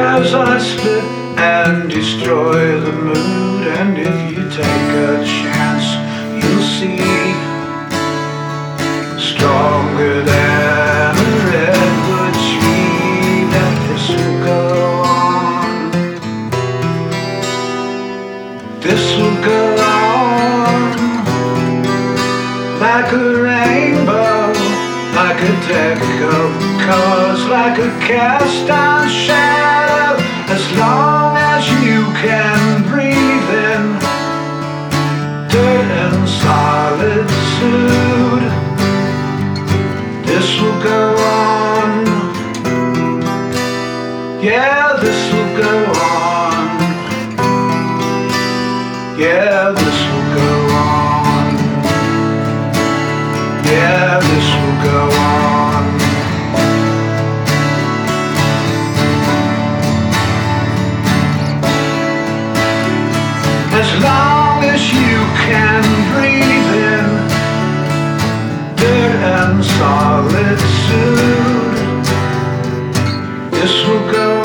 as I split and destroy the mood. And if you take a chance, you'll see, stronger than a redwood tree, that this will go on. This will go on like a rainbow, like a deck of colors, like a cast iron shadow. As long as you can breathe in dirt and solitude, this will go on. Yeah, this will go on. Yeah, this will go on. Yeah, this will go on. As long as you can breathe in dirt and solitude, this will go